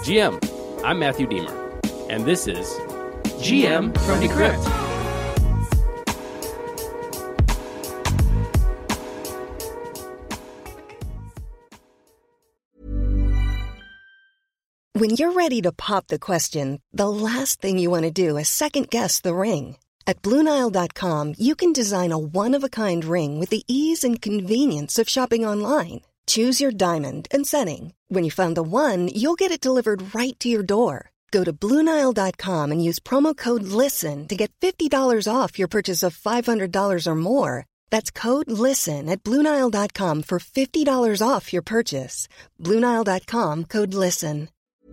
GM, I'm Matthew Deemer, and this is GM from Decrypt. When you're ready to pop the question, the last thing you want to do is second-guess the ring. At BlueNile.com, you can design a one-of-a-kind ring with the ease and convenience of shopping online. Choose your diamond and setting. When you find the one, you'll get it delivered right to your door. Go to BlueNile.com and use promo code LISTEN to get $50 off your purchase of $500 or more. That's code LISTEN at BlueNile.com for $50 off your purchase. BlueNile.com, code LISTEN.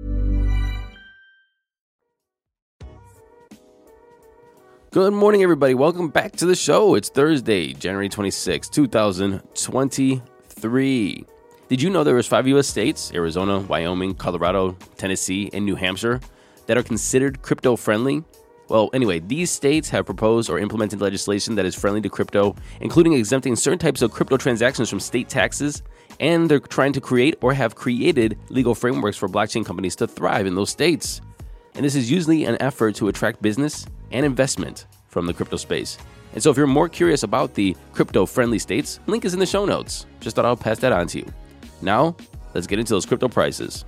Good morning, everybody. Welcome back to the show. It's Thursday, January 26, 2023. Did you know there was 5 U.S. states, Arizona, Wyoming, Colorado, Tennessee, and New Hampshire, that are considered crypto-friendly? Well, anyway, these states have proposed or implemented legislation that is friendly to crypto, including exempting certain types of crypto transactions from state taxes, and they're trying to create or have created legal frameworks for blockchain companies to thrive in those states. And this is usually an effort to attract business and investment from the crypto space. And so if you're more curious about the crypto-friendly states, link is in the show notes. Just thought I'll pass that on to you. Now, let's get into those crypto prices.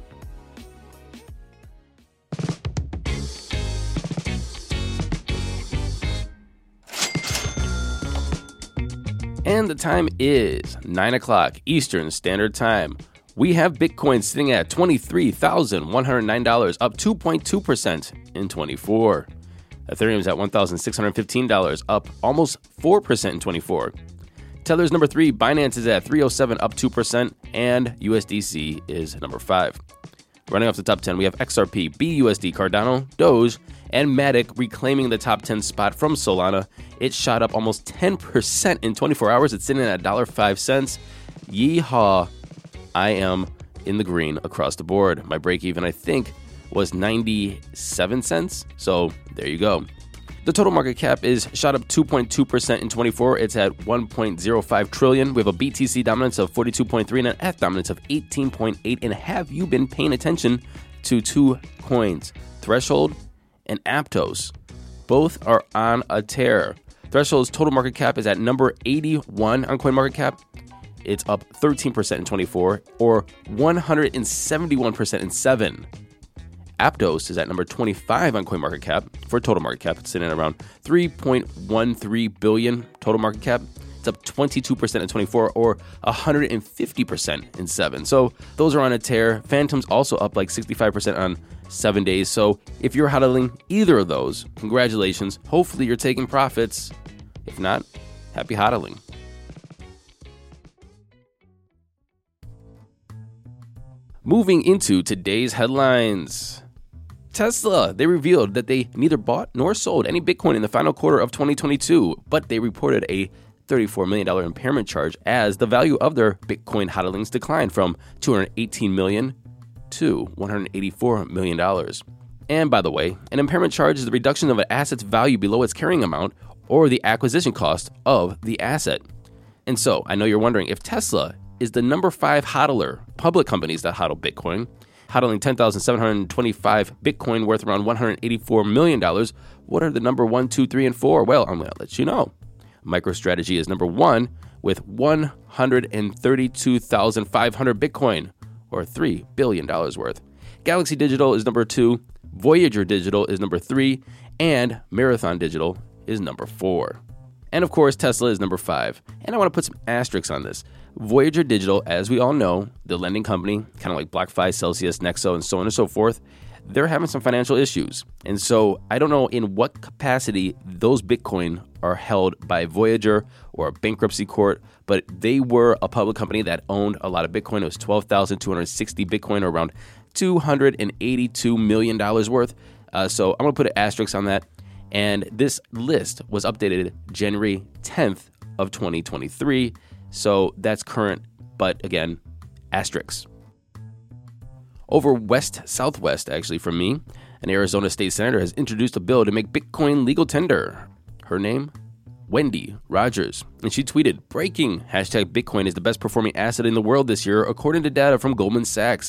And the time is 9 o'clock Eastern Standard Time. We have Bitcoin sitting at $23,109, up 2.2% in 24. Ethereum is at $1,615, up almost 4% in 24. Tether's number 3, Binance is at 307, up 2%, and USDC is number 5. Running off the top 10, we have XRP, BUSD, Cardano, Doge, and Matic reclaiming the top 10 spot from Solana. It shot up almost 10% in 24 hours. It's sitting at $1.05. Yeehaw. I am in the green across the board. My break even, I think, was 97 cents. So there you go. The total market cap is shot up 2.2% in 24. It's at 1.05 trillion. We have a BTC dominance of 42.3 and an ETH dominance of 18.8. And have you been paying attention to two coins, Threshold and Aptos? Both are on a tear. Threshold's total market cap is at number 81 on CoinMarketCap. It's up 13% in 24, or 171% in 7. Aptos is at number 25 on CoinMarketCap. For total market cap, it's sitting at around 3.13 billion total market cap. It's up 22% in 24, or 150% in 7. So those are on a tear. Phantom's also up like 65% on 7 days. So if you're hodling either of those, congratulations. Hopefully you're taking profits. If not, happy hodling. Moving into today's headlines. Tesla, they revealed that they neither bought nor sold any Bitcoin in the final quarter of 2022, but they reported a $34 million impairment charge as the value of their Bitcoin hodlings declined from $218 million to $184 million. And by the way, an impairment charge is the reduction of an asset's value below its carrying amount or the acquisition cost of the asset. And so, I know you're wondering, if Tesla is the number 5 hodler, public companies that hodl Bitcoin, hodling 10,725 Bitcoin worth around $184 million. What are the number 1, 2, 3, and 4? Well, I'm going to let you know. MicroStrategy is number 1 with 132,500 Bitcoin, or $3 billion worth. Galaxy Digital is number 2, Voyager Digital is number 3, and Marathon Digital is number 4. And of course, Tesla is number 5. And I want to put some asterisks on this. Voyager Digital, as we all know, the lending company, kind of like BlockFi, Celsius, Nexo, and so on and so forth, they're having some financial issues. And so I don't know in what capacity those Bitcoin are held by Voyager or a bankruptcy court, but they were a public company that owned a lot of Bitcoin. It was 12,260 Bitcoin, or around $282 million worth. So I'm going to put an asterisk on that. And this list was updated January 10th of 2023. So that's current, but again, asterisks. Over west-southwest, actually, from me, an Arizona state senator has introduced a bill to make Bitcoin legal tender. Her name? Wendy Rogers. And she tweeted, "Breaking! Hashtag Bitcoin is the best performing asset in the world this year, according to data from Goldman Sachs."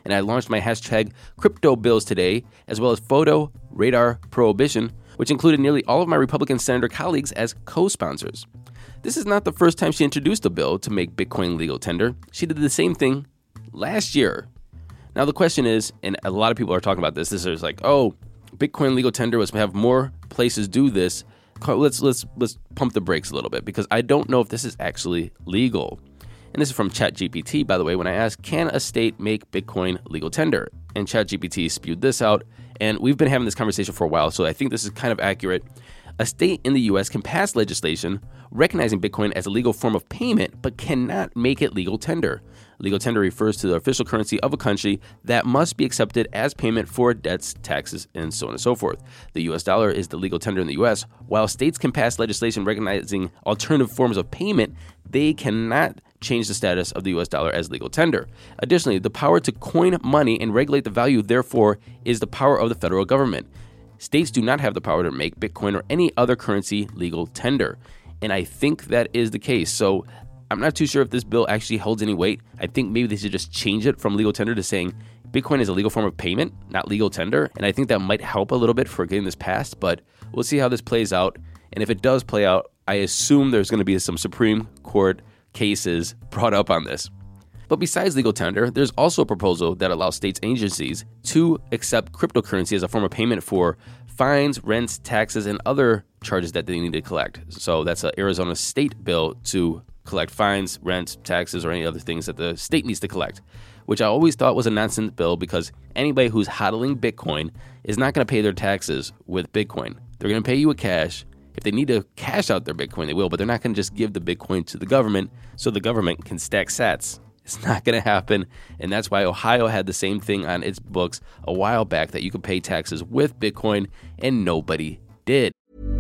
and I launched my hashtag Crypto Bills today, as well as Photo Radar Prohibition, which included nearly all of my Republican senator colleagues as co-sponsors. This is not the first time she introduced a bill to make Bitcoin legal tender. She did the same thing last year. Now the question is, and a lot of people are talking about this is like, oh, Bitcoin legal tender was have more places do this. Let's pump the brakes a little bit, because I don't know if this is actually legal. And this is from ChatGPT, by the way, when I asked, can a state make Bitcoin legal tender? And ChatGPT spewed this out, and we've been having this conversation for a while, so I think this is kind of accurate. A state in the U.S. can pass legislation recognizing Bitcoin as a legal form of payment, but cannot make it legal tender. Legal tender refers to the official currency of a country that must be accepted as payment for debts, taxes, and so on and so forth. The U.S. dollar is the legal tender in the U.S. While states can pass legislation recognizing alternative forms of payment, they cannot change the status of the U.S. dollar as legal tender. Additionally, the power to coin money and regulate the value, therefore, is the power of the federal government. States do not have the power to make Bitcoin or any other currency legal tender. And I think that is the case. So I'm not too sure if this bill actually holds any weight. I think maybe they should just change it from legal tender to saying Bitcoin is a legal form of payment, not legal tender. And I think that might help a little bit for getting this passed, but we'll see how this plays out. And if it does play out, I assume there's going to be some Supreme Court cases brought up on this. But besides legal tender, there's also a proposal that allows states and agencies to accept cryptocurrency as a form of payment for fines, rents, taxes, and other charges that they need to collect. So that's an Arizona state bill to collect fines, rent, taxes, or any other things that the state needs to collect, which I always thought was a nonsense bill, because anybody who's hodling Bitcoin is not going to pay their taxes with Bitcoin. They're going to pay you with cash. If they need to cash out their Bitcoin, they will, but they're not going to just give the Bitcoin to the government so the government can stack sats. It's not going to happen, and that's why Ohio had the same thing on its books a while back, that you could pay taxes with Bitcoin, and nobody did.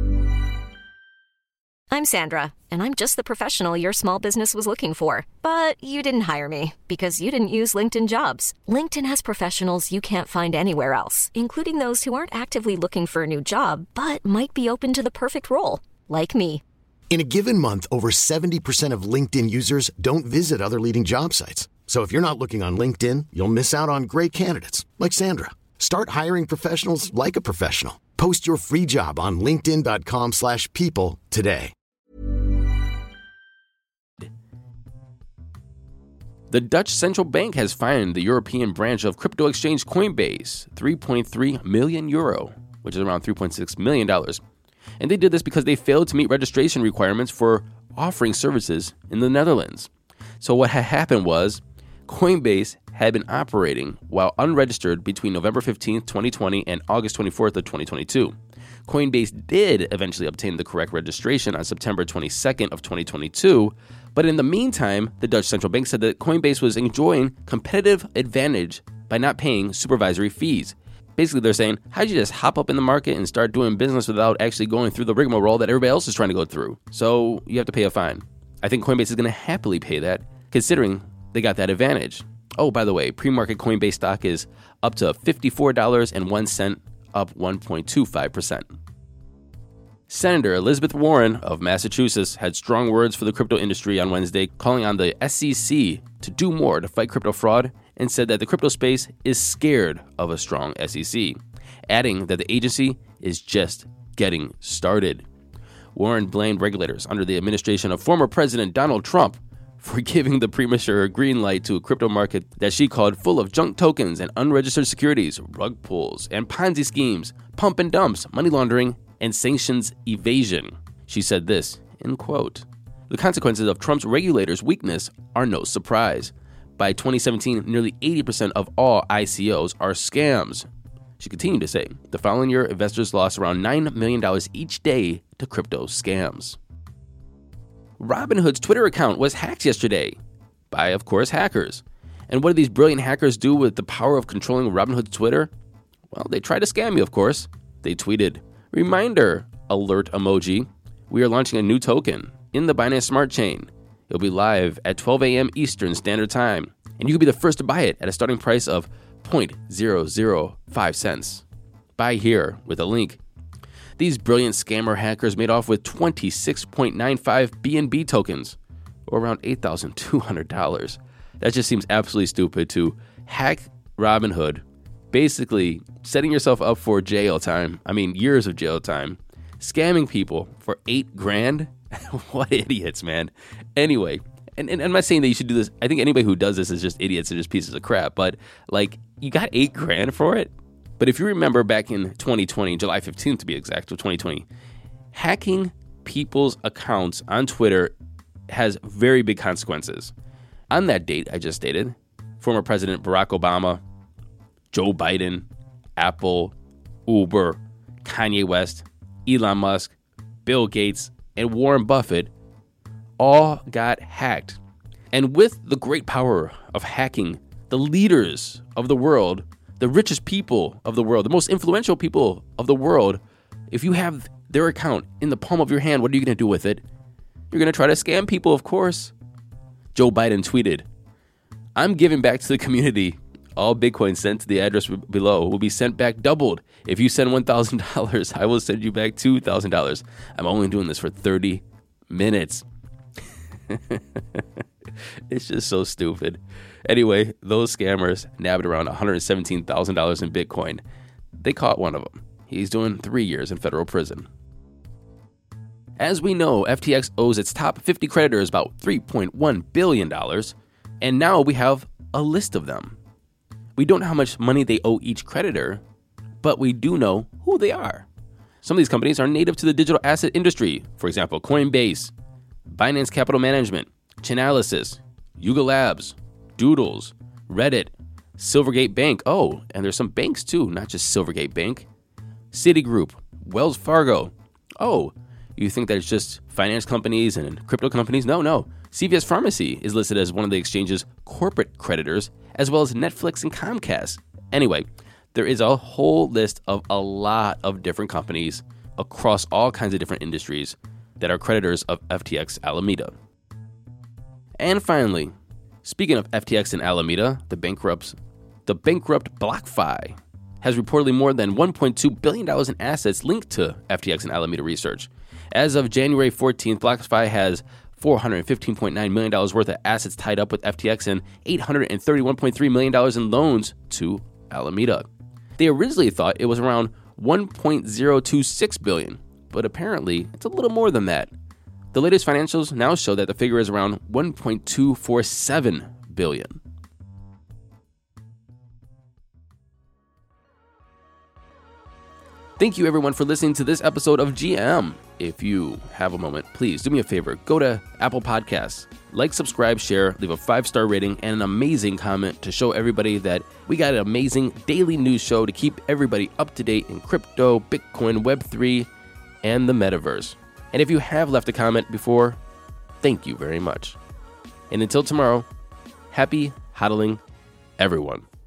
I'm Sandra, and I'm just the professional your small business was looking for. But you didn't hire me because you didn't use LinkedIn Jobs. LinkedIn has professionals you can't find anywhere else, including those who aren't actively looking for a new job, but might be open to the perfect role, like me. In a given month, over 70% of LinkedIn users don't visit other leading job sites. So if you're not looking on LinkedIn, you'll miss out on great candidates like Sandra. Start hiring professionals like a professional. Post your free job on linkedin.com/people today. The Dutch central bank has fined the European branch of crypto exchange Coinbase €3.3 million, which is around $3.6 million. And they did this because they failed to meet registration requirements for offering services in the Netherlands. So what had happened was Coinbase had been operating while unregistered between November 15th, 2020 and August 24th of 2022. Coinbase did eventually obtain the correct registration on September 22nd of 2022, but in the meantime, the Dutch central bank said that Coinbase was enjoying competitive advantage by not paying supervisory fees. Basically, they're saying, how'd you just hop up in the market and start doing business without actually going through the rigmarole that everybody else is trying to go through? So you have to pay a fine. I think Coinbase is going to happily pay that, considering they got that advantage. Oh, by the way, pre-market Coinbase stock is up to $54.01, up 1.25%. Senator Elizabeth Warren of Massachusetts had strong words for the crypto industry on Wednesday, calling on the SEC to do more to fight crypto fraud, and said that the crypto space is scared of a strong SEC, adding that the agency is just getting started. Warren blamed regulators under the administration of former President Donald Trump for giving the premature green light to a crypto market that she called full of junk tokens and unregistered securities, rug pulls, and Ponzi schemes, pump and dumps, money laundering, and sanctions evasion. She said this, in quote, "The consequences of Trump's regulators' weakness are no surprise. By 2017, nearly 80% of all ICOs are scams." She continued to say, the following year, investors lost around $9 million each day to crypto scams. Robinhood's Twitter account was hacked yesterday by, of course, hackers. And what do these brilliant hackers do with the power of controlling Robinhood's Twitter? Well, they try to scam you, of course. They tweeted, "Reminder, alert emoji. We are launching a new token in the Binance Smart Chain. It'll be live at 12 a.m. Eastern Standard Time, and you can be the first to buy it at a starting price of 0.005 cents. Buy here with a link." These brilliant scammer hackers made off with 26.95 BNB tokens, or around $8,200. That just seems absolutely stupid to hack Robinhood, basically setting yourself up for jail time. I mean, years of jail time. Scamming people for $8,000. What idiots, man. Anyway, and I'm not saying that you should do this. I think anybody who does this is just idiots and just pieces of crap. But, like, you got $8,000 for it? But if you remember back in 2020, July 15th to be exact, of 2020, hacking people's accounts on Twitter has very big consequences. On that date I just stated, former President Barack Obama, Joe Biden, Apple, Uber, Kanye West, Elon Musk, Bill Gates, and Warren Buffett all got hacked. And with the great power of hacking, the leaders of the world, the richest people of the world, the most influential people of the world, if you have their account in the palm of your hand, what are you going to do with it? You're going to try to scam people, of course. Joe Biden tweeted, "I'm giving back to the community. All Bitcoin sent to the address below will be sent back doubled. If you send $1,000, I will send you back $2,000. I'm only doing this for 30 minutes. It's just so stupid. Anyway, those scammers nabbed around $117,000 in Bitcoin. They caught one of them. He's doing 3 years in federal prison. As we know, FTX owes its top 50 creditors about $3.1 billion, and now we have a list of them. We don't know how much money they owe each creditor, but we do know who they are. Some of these companies are native to the digital asset industry. For example, Coinbase, Binance Capital Management, Chainalysis, Yuga Labs, Doodles, Reddit, Silvergate Bank. Oh, and there's some banks too, not just Silvergate Bank. Citigroup, Wells Fargo. Oh, you think that it's just finance companies and crypto companies? No. CVS Pharmacy is listed as one of the exchange's corporate creditors, as well as Netflix and Comcast. Anyway, there is a whole list of a lot of different companies across all kinds of different industries that are creditors of FTX Alameda. And finally, speaking of FTX and Alameda, the bankrupt BlockFi has reportedly more than $1.2 billion in assets linked to FTX and Alameda Research. As of January 14th, BlockFi has $415.9 million worth of assets tied up with FTX and $831.3 million in loans to Alameda. They originally thought it was around $1.026 billion, but apparently it's a little more than that. The latest financials now show that the figure is around $1.247 billion. Thank you everyone for listening to this episode of GM. If you have a moment, please do me a favor. Go to Apple Podcasts, like, subscribe, share, leave a 5-star rating, and an amazing comment to show everybody that we got an amazing daily news show to keep everybody up to date in crypto, Bitcoin, Web3, and the metaverse. And if you have left a comment before, thank you very much. And until tomorrow, happy hodling, everyone.